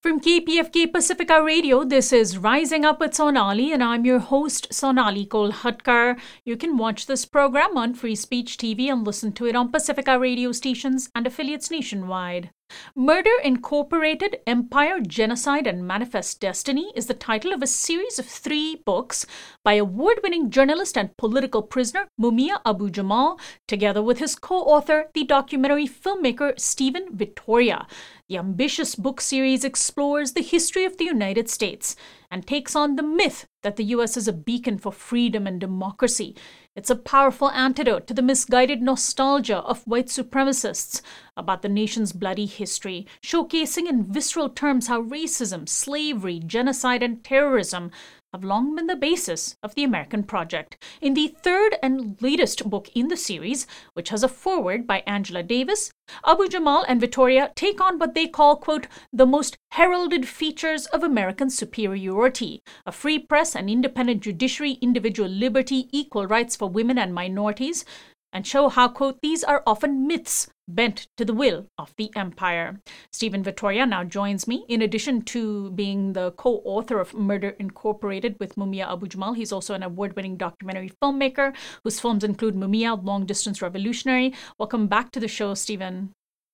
From KPFK Pacifica Radio, this is Rising Up with Sonali, and I'm your host, Sonali Kolhatkar. You can watch this program on Free Speech TV and listen to it on Pacifica radio stations and affiliates nationwide. Murder Incorporated, Empire, Genocide, and Manifest Destiny is the title of a series of 3 books by award-winning journalist and political prisoner Mumia Abu-Jamal, together with his co-author, the documentary filmmaker Stephen Vitória. The ambitious book series explores the history of the United States and takes on the myth that the U.S. is a beacon for freedom and democracy. It's a powerful antidote to the misguided nostalgia of white supremacists about the nation's bloody history, showcasing in visceral terms how racism, slavery, genocide, and terrorism have long been the basis of the American project. In the third and latest book in the series, which has a foreword by Angela Davis, Abu-Jamal and Vitória take on what they call, quote, the most heralded features of American superiority: a free press, an independent judiciary, individual liberty, equal rights for women and minorities, and show how, quote, these are often myths bent to the will of the empire. Stephen Vitória now joins me. In addition to being the co-author of Murder Incorporated with Mumia Abu-Jamal, he's also an award-winning documentary filmmaker whose films include Mumia, Long Distance Revolutionary. Welcome back to the show, Stephen.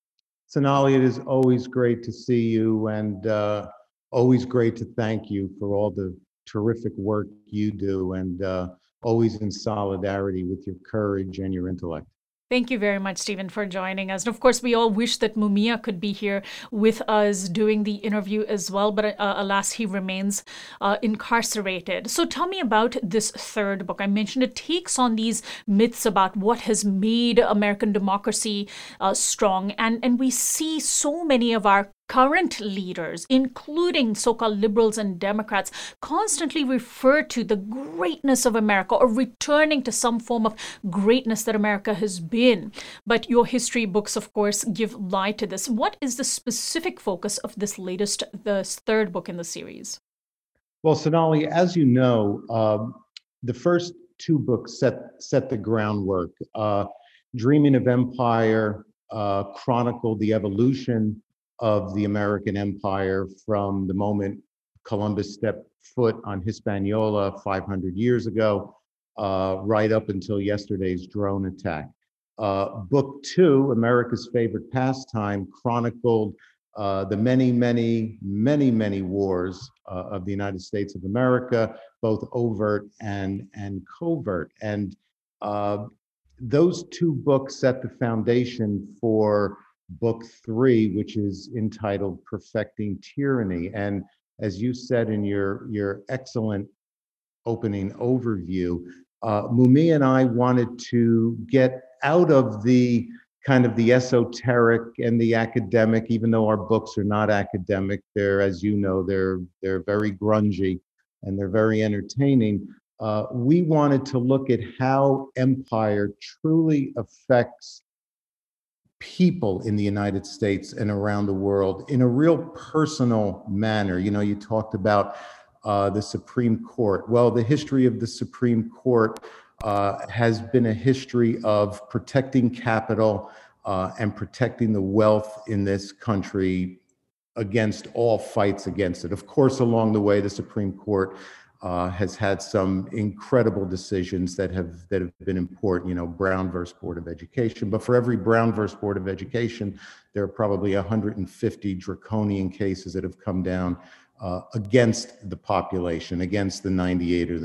Sonali, it is always great to see you, and always great to thank you for all the terrific work you do, and always in solidarity with your courage and your intellect. Thank you very much, Stephen, for joining us. And of course, we all wish that Mumia could be here with us doing the interview as well, but alas, he remains incarcerated. So tell me about this third book. I mentioned it takes on these myths about what has made American democracy strong. And we see so many of our current leaders, including so-called liberals and Democrats, constantly refer to the greatness of America or returning to some form of greatness that America has been. But your history books, of course, give light to this. What is the specific focus of this third book in the series? Well, Sonali, as you know, the first 2 books set the groundwork. Dreaming of Empire chronicled the evolution of the American empire from the moment Columbus stepped foot on Hispaniola 500 years ago, right up until yesterday's drone attack. Book 2, America's Favorite Pastime, chronicled the many wars of the United States of America, both overt and covert. And those 2 books set the foundation for Book 3, which is entitled Perfecting Tyranny. And as you said in your excellent opening overview, Mumia and I wanted to get out of the kind of the esoteric and the academic, even though our books are not academic. They're, as you know, they're very grungy and they're very entertaining. We wanted to look at how empire truly affects people in the United States and around the world in a real personal manner. You know, you talked about the Supreme Court. Well, the history of the Supreme Court has been a history of protecting capital and protecting the wealth in this country against all fights against it. Of course, along the way, the Supreme Court has had some incredible decisions that have been important, you know, Brown versus Board of Education. But for every Brown versus Board of Education, there are probably 150 draconian cases that have come down against the population, against the 98 or the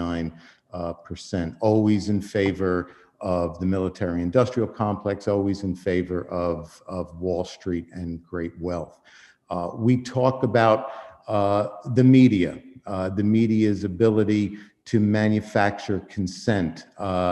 99%, always in favor of the military-industrial complex, always in favor of Wall Street and great wealth. We talk about the media's ability to manufacture consent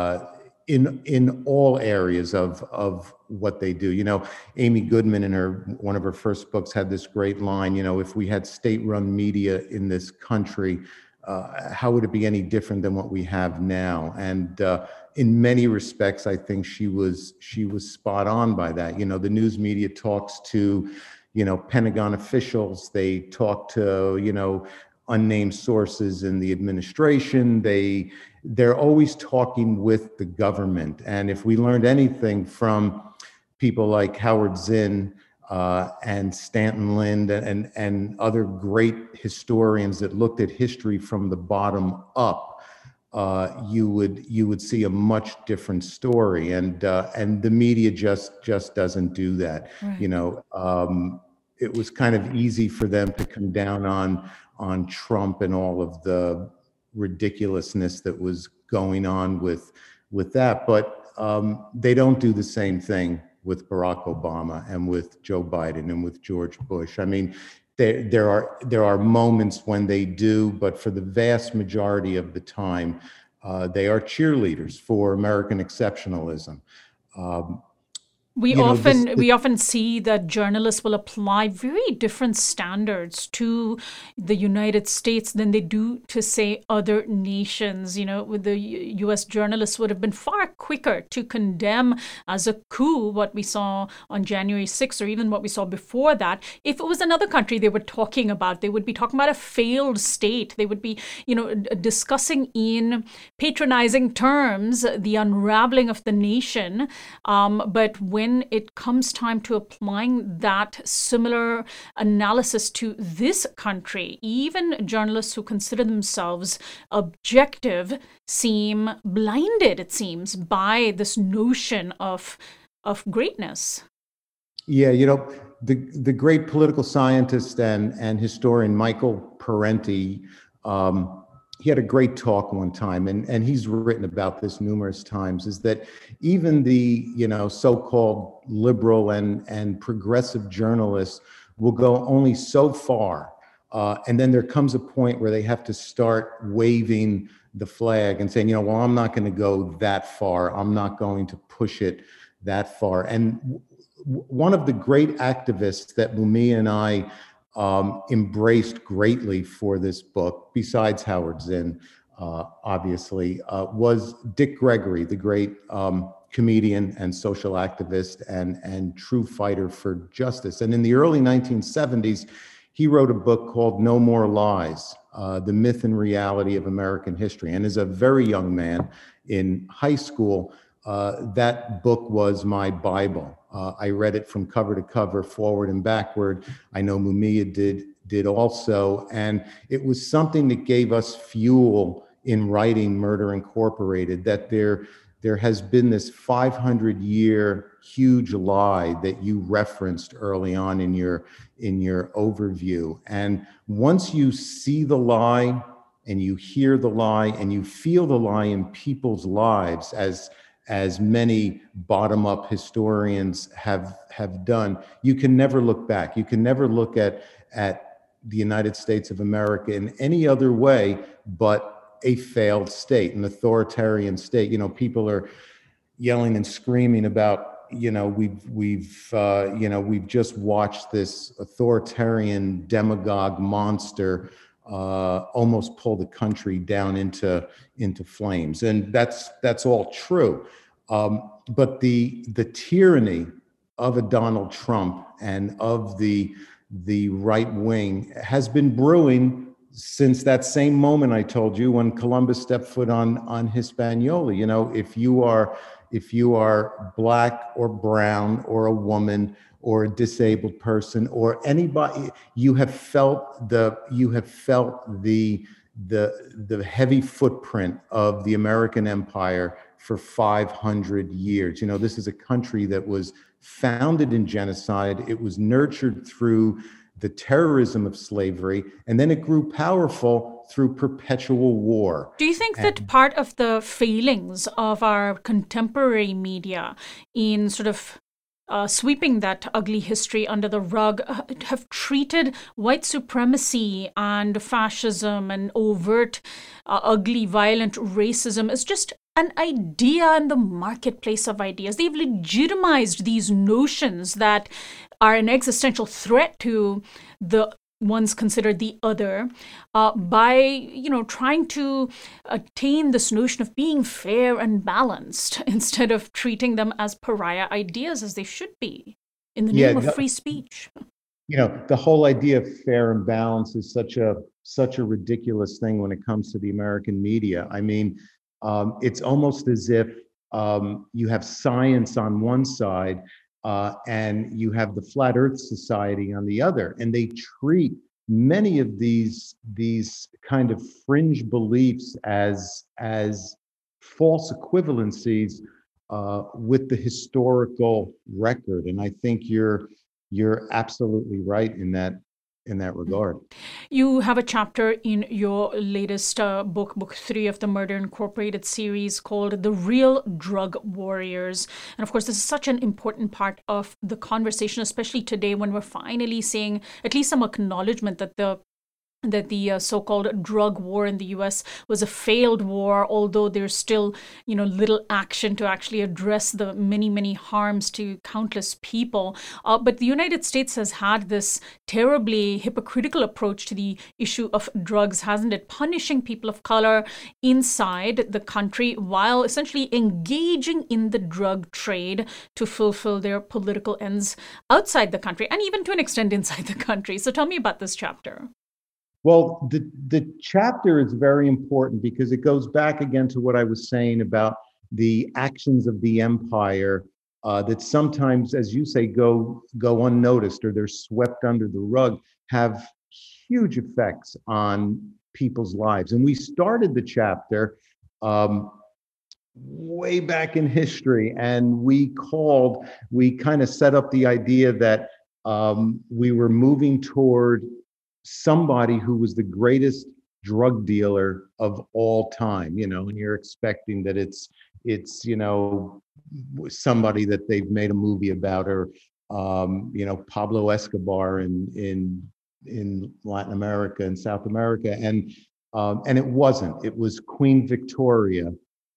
in all areas of what they do. You know, Amy Goodman in one of her first books had this great line, you know, if we had state-run media in this country, how would it be any different than what we have now? And in many respects, I think she was spot on by that. You know, the news media talks to, you know, Pentagon officials, they talk to, you know, unnamed sources in the administration. They're always talking with the government. And if we learned anything from people like Howard Zinn and Stanton Lind and other great historians that looked at history from the bottom up, you would see a much different story, and the media just doesn't do that. Right. You know, it was kind of easy for them to come down on Trump and all of the ridiculousness that was going on with that, but they don't do the same thing with Barack Obama and with Joe Biden and with George Bush. I mean, there are moments when they do, but for the vast majority of the time, they are cheerleaders for American exceptionalism. We often see that journalists will apply very different standards to the United States than they do to, say, other nations. You know, with the U.S. journalists would have been far quicker to condemn as a coup what we saw on January 6th, or even what we saw before that. If it was another country they were talking about, they would be talking about a failed state. They would be, discussing in patronizing terms the unraveling of the nation. But when it comes time to applying that similar analysis to this country, even journalists who consider themselves objective seem blinded, it seems, by this notion of greatness. Yeah, the great political scientist and historian Michael Parenti, he had a great talk one time, and he's written about this numerous times, is that even the so-called liberal and progressive journalists will go only so far, and then there comes a point where they have to start waving the flag and saying, well, I'm not going to go that far. I'm not going to push it that far. And one of the great activists that Mumia and I embraced greatly for this book, besides Howard Zinn, obviously, was Dick Gregory, the great comedian and social activist and true fighter for justice. And in the early 1970s, he wrote a book called No More Lies, The Myth and Reality of American History. And as a very young man in high school, that book was my Bible. I read it from cover to cover, forward and backward. I know Mumia did also. And it was something that gave us fuel in writing Murder Incorporated, that there has been this 500-year huge lie that you referenced early on in your overview. And once you see the lie and you hear the lie and you feel the lie in people's lives, as many bottom-up historians have done, you can never look back. You can never look at the United States of America in any other way but a failed state, an authoritarian state. People are yelling and screaming about, we've just watched this authoritarian demagogue monster almost pull the country down into flames, and that's all true. But the tyranny of a Donald Trump and of the right wing has been brewing since that same moment I told you when Columbus stepped foot on Hispaniola. If you are Black or brown or a woman or a disabled person or anybody, you have felt the heavy footprint of the American empire for 500 years. This is a country that was founded in genocide. It was nurtured through the terrorism of slavery, and then it grew powerful through perpetual war. Do you think that part of the failings of our contemporary media in sort of sweeping that ugly history under the rug have treated white supremacy and fascism and overt, ugly, violent racism as just an idea in the marketplace of ideas? They've legitimized these notions that are an existential threat to the ones considered the other by, trying to attain this notion of being fair and balanced instead of treating them as pariah ideas as they should be in the name of free speech. The whole idea of fair and balance is such a ridiculous thing when it comes to the American media. I mean, it's almost as if you have science on one side and you have the Flat Earth Society on the other, and they treat many of these kind of fringe beliefs as false equivalencies with the historical record. And I think you're absolutely right in that regard. You have a chapter in your latest book 3 of the Murder Incorporated series called The Real Drug Warriors. And of course, this is such an important part of the conversation, especially today when we're finally seeing at least some acknowledgement that the so-called drug war in the US was a failed war, although there's still, little action to actually address the many, many harms to countless people. But the United States has had this terribly hypocritical approach to the issue of drugs, hasn't it? Punishing people of color inside the country while essentially engaging in the drug trade to fulfill their political ends outside the country, and even to an extent inside the country. So tell me about this chapter. Well, the chapter is very important because it goes back again to what I was saying about the actions of the empire that sometimes, as you say, go unnoticed, or they're swept under the rug, have huge effects on people's lives. And we started the chapter way back in history, and we kind of set up the idea that we were moving toward somebody who was the greatest drug dealer of all time, and you're expecting that it's somebody that they've made a movie about, or Pablo Escobar in Latin America and South America, and it wasn't. It was Queen Victoria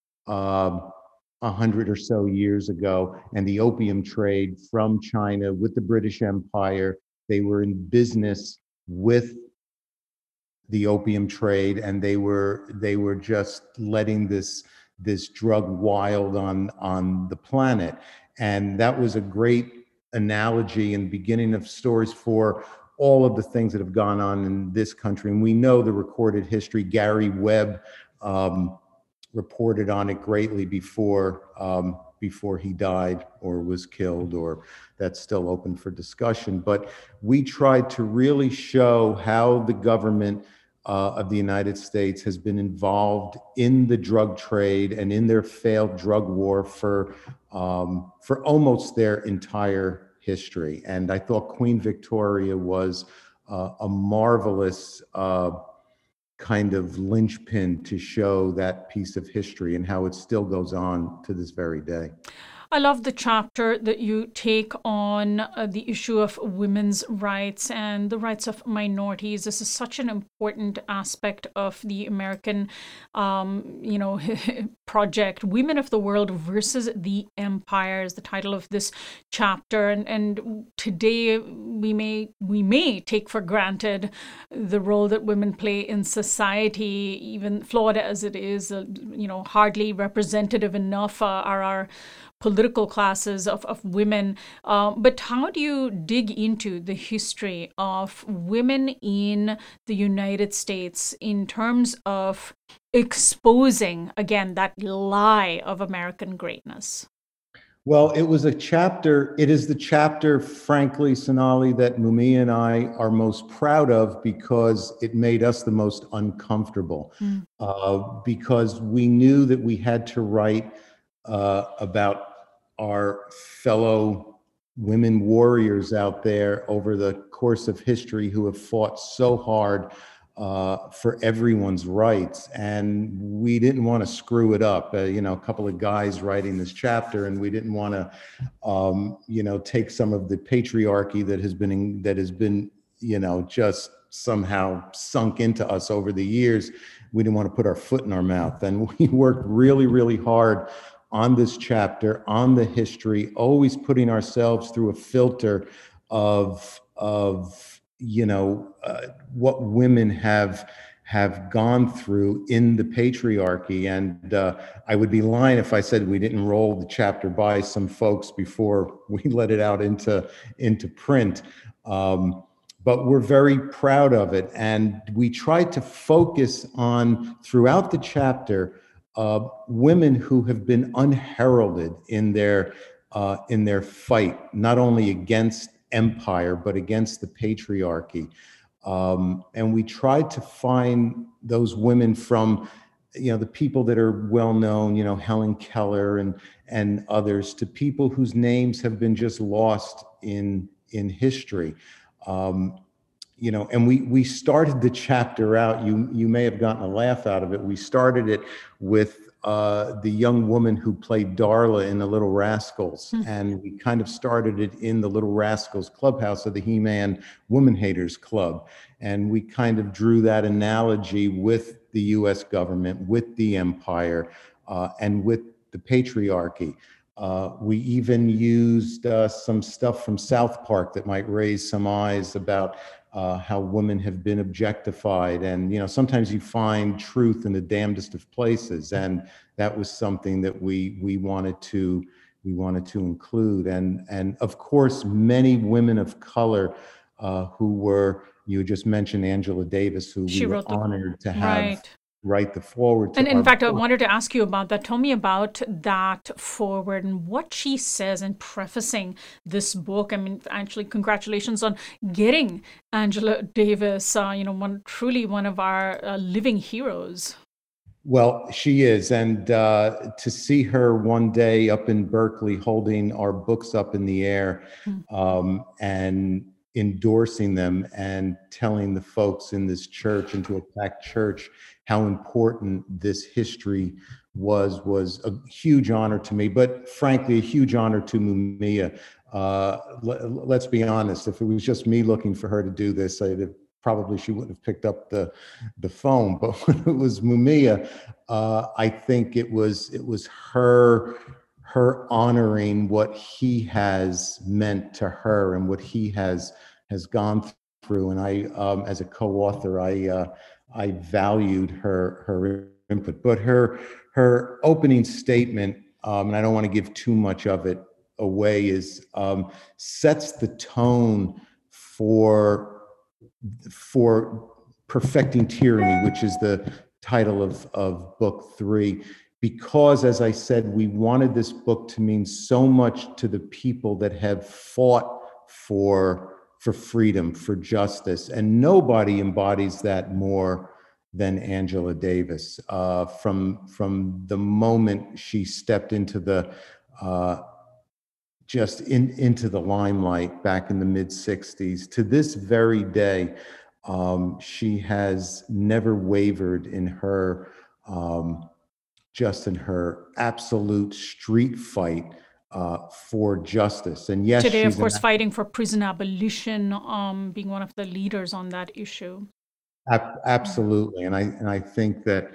100 or so years ago, and the opium trade from China with the British Empire. They were in business with the opium trade, and they were just letting this drug wild on the planet. And that was a great analogy and beginning of stories for all of the things that have gone on in this country. And we know the recorded history. Gary Webb reported on it greatly before he died or was killed, or that's still open for discussion. But we tried to really show how the government of the United States has been involved in the drug trade and in their failed drug war for almost their entire history. And I thought Queen Victoria was a marvelous kind of linchpin to show that piece of history and how it still goes on to this very day. I love the chapter that you take on the issue of women's rights and the rights of minorities. This is such an important aspect of the American, project. Women of the World versus the Empire is the title of this chapter. And today we may take for granted the role that women play in society, even flawed as it is. Hardly representative enough are our political classes of women. But how do you dig into the history of women in the United States in terms of exposing, again, that lie of American greatness? Well, it is the chapter, frankly, Sonali, that Mumia and I are most proud of because it made us the most uncomfortable. Because we knew that we had to write about our fellow women warriors out there over the course of history who have fought so hard for everyone's rights. And we didn't want to screw it up. A couple of guys writing this chapter, and we didn't want to, take some of the patriarchy that has been, just somehow sunk into us over the years. We didn't want to put our foot in our mouth. And we worked really, really hard on this chapter, on the history, always putting ourselves through a filter of what women have gone through in the patriarchy. And I would be lying if I said we didn't roll the chapter by some folks before we let it out into print. But we're very proud of it. And we tried to focus on, throughout the chapter, women who have been unheralded in their in their fight, not only against empire, but against the patriarchy. And we tried to find those women from, the people that are well known, Helen Keller and others, to people whose names have been just lost in history. And we started the chapter out. You may have gotten a laugh out of it. We started it with the young woman who played Darla in The Little Rascals, and we kind of started it in the Little Rascals clubhouse of the He-Man Woman Haters Club, and we kind of drew that analogy with the U.S. government, with the empire, and with the patriarchy. We even used some stuff from South Park that might raise some eyes about how women have been objectified. And, sometimes you find truth in the damnedest of places. And that was something that we wanted to include. And of course, many women of color who were, you just mentioned Angela Davis, who we were honored to have write the foreword to And in fact, book. I wanted to ask you about that. Tell me about that foreword and what she says in prefacing this book. I mean, actually, congratulations on getting Angela Davis, truly one of our living heroes. Well, she is. And to see her one day up in Berkeley holding our books up in the air and endorsing them and telling the folks in this church, into a packed church, how important this history was a huge honor to me, but frankly, a huge honor to Mumia. Let's be honest, if it was just me looking for her to do this, she wouldn't have picked up the phone. But when it was Mumia, I think it was her honoring what he has meant to her and what he has gone through. And I, as a co-author, I valued her input. But her opening statement, and I don't want to give too much of it away, is sets the tone for Perfecting Tyranny, which is the title of book 3, because, as I said, we wanted this book to mean so much to the people that have fought for freedom, for justice, and nobody embodies that more than Angela Davis. From the moment she stepped into the into the limelight back in the mid-'60s to this very day, she has never wavered in her absolute street fight for justice. And yes, today, of course, fighting for prison abolition, being one of the leaders on that issue. Absolutely, and I think that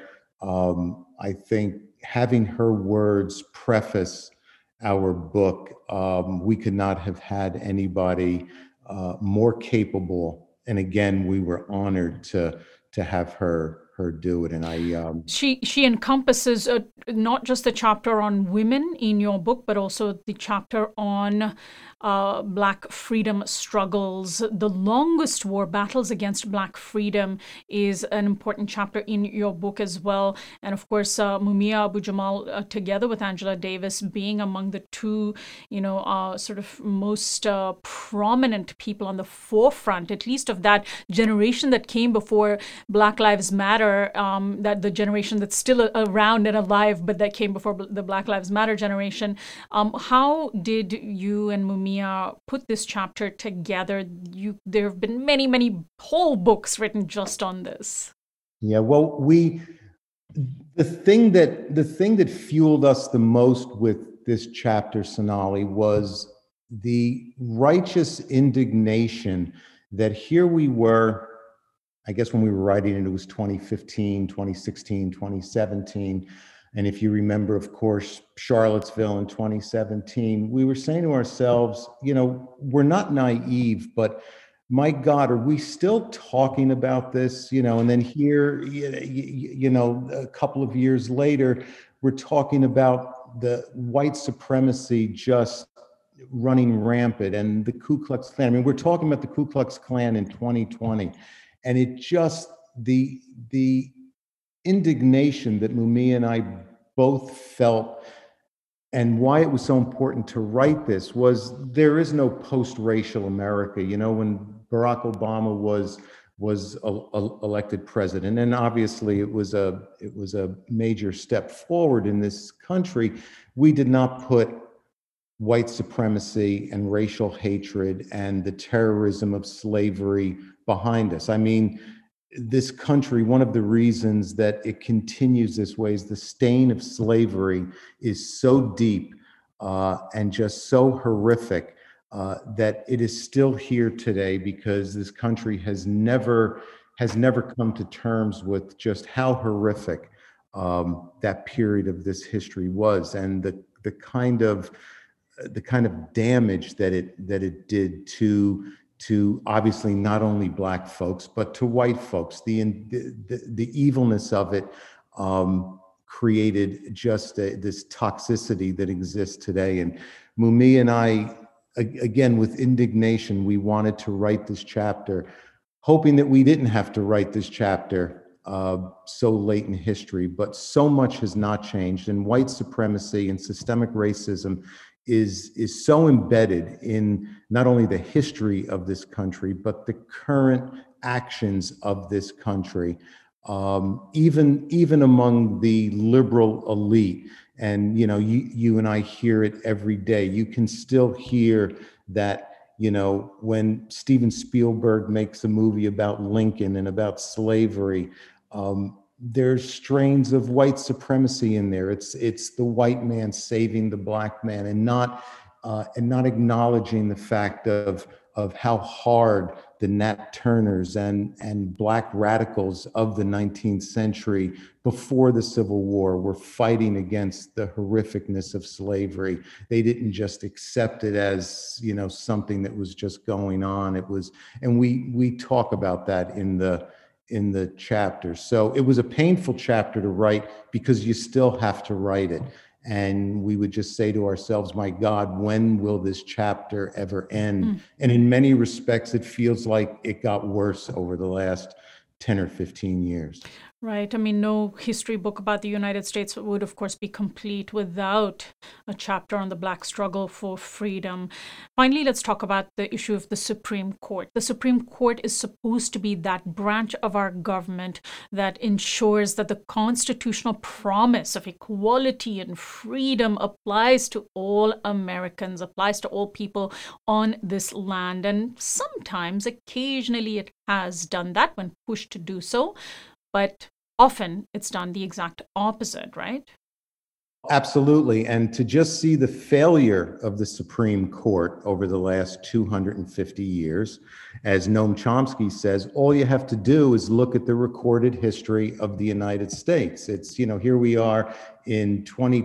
having her words preface our book, we could not have had anybody more capable. And again, we were honored to have her do it. And she encompasses not just the chapter on women in your book, but also the chapter on Black freedom struggles. The longest war, battles against Black freedom, is an important chapter in your book as well. And of course, Mumia Abu-Jamal, together with Angela Davis, being among the two, sort of most prominent people on the forefront, at least of that generation that came before Black Lives Matter, that the generation that's still around and alive, but that came before the Black Lives Matter generation. How did you and Mumia put this chapter together? There have been many, many whole books written just on this. Yeah, well, the thing that fueled us the most with this chapter, Sonali, was the righteous indignation that here we were. I guess when we were writing it was 2015, 2016, 2017. And if you remember, of course, Charlottesville in 2017, we were saying to ourselves, we're not naive, but my God, are we still talking about this? And then here, a couple of years later, we're talking about the white supremacy just running rampant and the Ku Klux Klan. I mean, we're talking about the Ku Klux Klan in 2020. And it just, the indignation that Mumia and I both felt, and why it was so important to write this was there is no post-racial America. You know, when Barack Obama was elected president, and obviously it was a major step forward in this country, we did not put white supremacy and racial hatred and the terrorism of slavery behind us. I mean, this country, one of the reasons that it continues this way is the stain of slavery is so deep and just so horrific that it is still here today, because this country has never come to terms with just how horrific that period of this history was, and the kind of damage that it did to obviously not only Black folks, but to white folks. The evilness of it created just this toxicity that exists today. And Mumia and I, again, with indignation, we wanted to write this chapter, hoping that we didn't have to write this chapter so late in history. But so much has not changed, and white supremacy and systemic racism is so embedded in not only the history of this country, but the current actions of this country, even among the liberal elite. And you know, you and I hear it every day. You can still hear that, you know, when Steven Spielberg makes a movie about Lincoln and about slavery, there's strains of white supremacy in there. It's the white man saving the Black man, and not acknowledging the fact of how hard the Nat Turners and Black radicals of the 19th century before the Civil War were fighting against the horrificness of slavery. They didn't just accept it as, you know, something that was just going on. It was, and we talk about that in the chapter. So it was a painful chapter to write, because you still have to write it. And we would just say to ourselves, my God, when will this chapter ever end? And in many respects, it feels like it got worse over the last 10 or 15 years. Right. I mean, no history book about the United States would, of course, be complete without a chapter on the Black struggle for freedom. Finally, let's talk about the issue of the Supreme Court. The Supreme Court is supposed to be that branch of our government that ensures that the constitutional promise of equality and freedom applies to all Americans, applies to all people on this land. And sometimes, occasionally, it has done that when pushed to do so. But often it's done the exact opposite, right? Absolutely. And to just see the failure of the Supreme Court over the last 250 years, as Noam Chomsky says, all you have to do is look at the recorded history of the United States. It's, you know, here we are in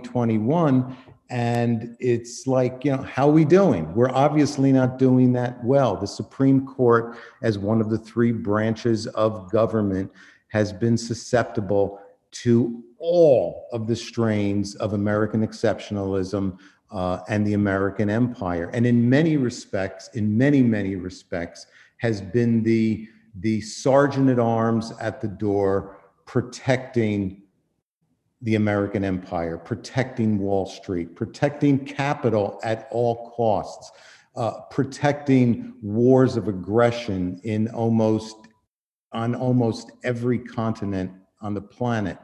2021, and it's like, you know, how are we doing? We're obviously not doing that well. The Supreme Court, as one of the three branches of government, has been susceptible to all of the strains of American exceptionalism and the American empire. And in many respects, many respects, has been the sergeant at arms at the door, protecting the American empire, protecting Wall Street, protecting capital at all costs, protecting wars of aggression on almost every continent on the planet.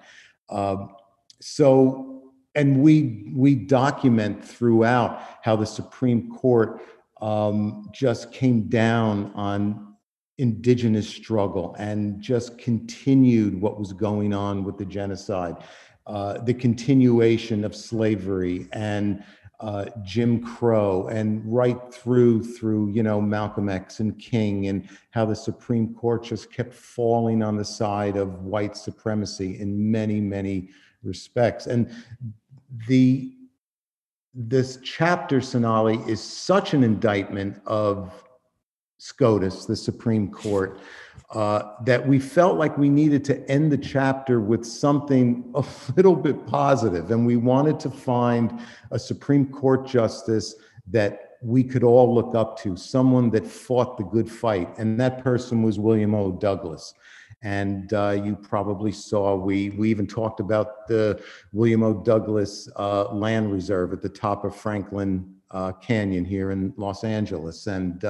And we document throughout how the Supreme Court just came down on indigenous struggle and just continued what was going on with the genocide, the continuation of slavery and Jim Crow, and right through you know, Malcolm X and King, and how the Supreme Court just kept falling on the side of white supremacy in many respects. And this chapter, Sonali, is such an indictment of SCOTUS, the Supreme Court, that we felt like we needed to end the chapter with something a little bit positive. And we wanted to find a Supreme Court justice that we could all look up to, someone that fought the good fight. And that person was William O. Douglas. And you probably saw, we even talked about the William O. Douglas Land Reserve at the top of Franklin Canyon here in Los Angeles, and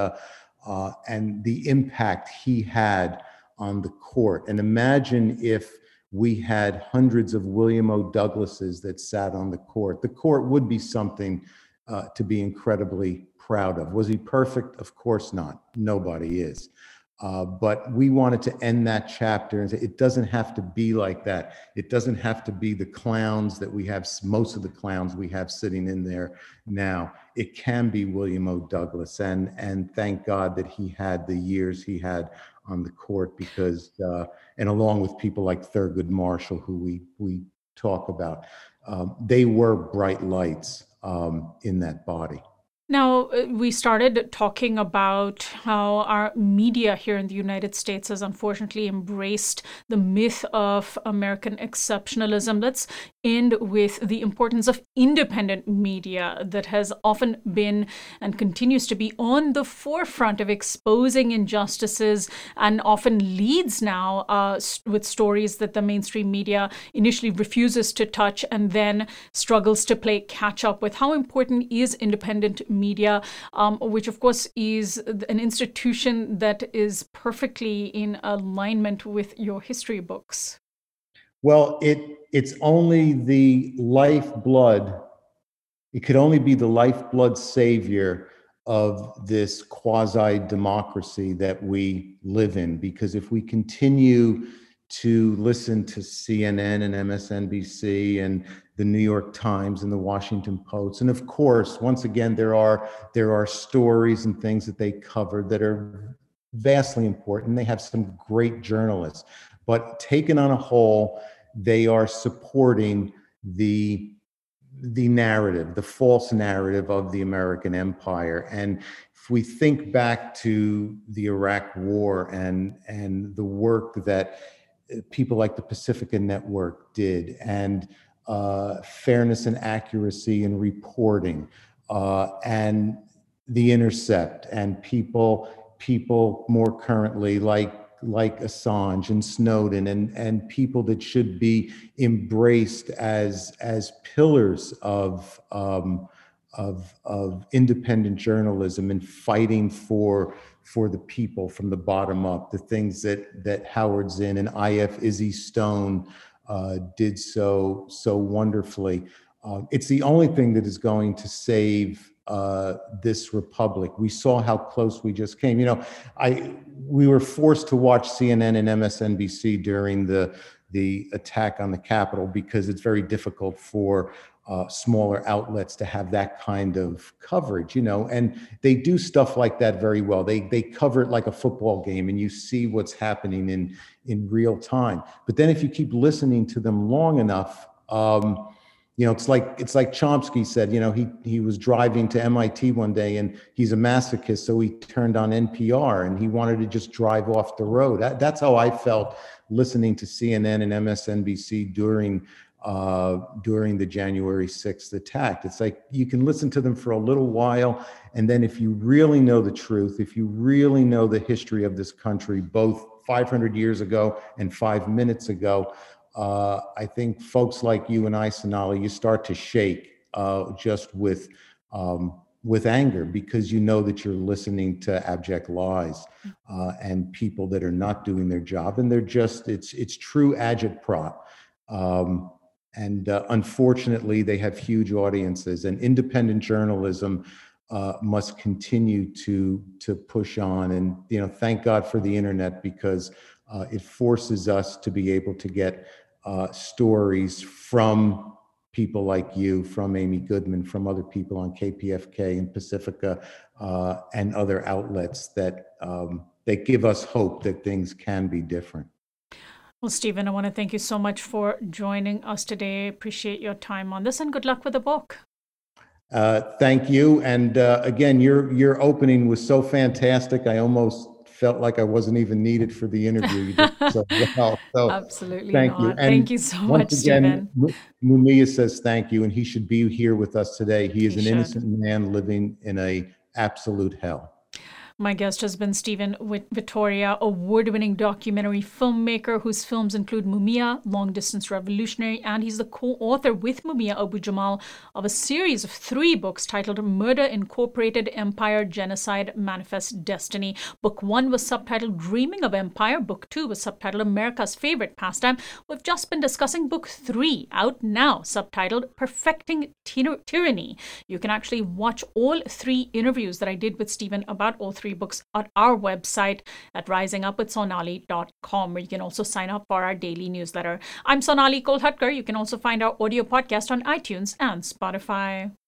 the impact he had on the court. And imagine if we had hundreds of William O. Douglases that sat on the court. The court would be something to be incredibly proud of. Was he perfect? Of course not. Nobody is. But we wanted to end that chapter and say, it doesn't have to be like that. It doesn't have to be the clowns that we have, most of the clowns we have sitting in there now. It can be William O. Douglas. And thank God that he had the years he had on the court, because, and along with people like Thurgood Marshall, who we talk about, they were bright lights in that body. Now, we started talking about how our media here in the United States has unfortunately embraced the myth of American exceptionalism. Let's end with the importance of independent media that has often been and continues to be on the forefront of exposing injustices, and often leads now with stories that the mainstream media initially refuses to touch and then struggles to play catch up with. How important is independent media, which of course is an institution that is perfectly in alignment with your history books? Well, it's only the lifeblood. It could only be the lifeblood savior of this quasi-democracy that we live in. Because if we continue to listen to CNN and MSNBC and the New York Times and the Washington Post, and of course, once again, there are stories and things that they cover that are vastly important. They have some great journalists, but taken on a whole, they are supporting the narrative, the false narrative of the American empire. And if we think back to the Iraq War and the work that people like the Pacifica Network did, and fairness and accuracy in reporting, and The Intercept, and people more currently like Assange and Snowden, and people that should be embraced as pillars of independent journalism and fighting for the people from the bottom up. The things that Howard Zinn and I.F. Izzy Stone did so wonderfully. It's the only thing that is going to save this republic. We saw how close we just came. We were forced to watch CNN and MSNBC during the attack on the Capitol, because it's very difficult for smaller outlets to have that kind of coverage, and they do stuff like that very well. They cover it like a football game, and you see what's happening in real time. But then if you keep listening to them long enough, it's like Chomsky said, he was driving to MIT one day, and he's a masochist, so he turned on NPR and he wanted to just drive off the road. That's how I felt listening to CNN and MSNBC during the January 6th attack. It's like you can listen to them for a little while, and then if you really know the truth, if you really know the history of this country, both 500 years ago and 5 minutes ago, I think folks like you and I, Sonali, you start to shake just with anger, because you know that you're listening to abject lies and people that are not doing their job, and they're just, it's true agitprop. And unfortunately, they have huge audiences, and independent journalism must continue to push on. And thank God for the internet, because it forces us to be able to get stories from people like you, from Amy Goodman, from other people on KPFK and Pacifica, and other outlets that give us hope that things can be different. Well, Stephen, I want to thank you so much for joining us today. Appreciate your time on this, and good luck with the book. Thank you. And again, your opening was so fantastic. I almost felt like I wasn't even needed for the interview. You did so well. So absolutely thank not. you. And thank you so much, again, Stephen. Mumia says thank you, and he should be here with us today. He is an should. innocent man living in a absolute hell. My guest has been Stephen Vittoria, award-winning documentary filmmaker whose films include Mumia, Long Distance Revolutionary, and he's the co-author with Mumia Abu-Jamal of a series of 3 books titled Murder Incorporated, Empire, Genocide, Manifest Destiny. Book 1 was subtitled Dreaming of Empire. Book 2 was subtitled America's Favorite Pastime. We've just been discussing Book 3, out now, subtitled Perfecting Tyranny. You can actually watch all 3 interviews that I did with Stephen about all 3 books at our website at risingupwithsonali.com, where you can also sign up for our daily newsletter. I'm Sonali Kolhatkar. You can also find our audio podcast on iTunes and Spotify.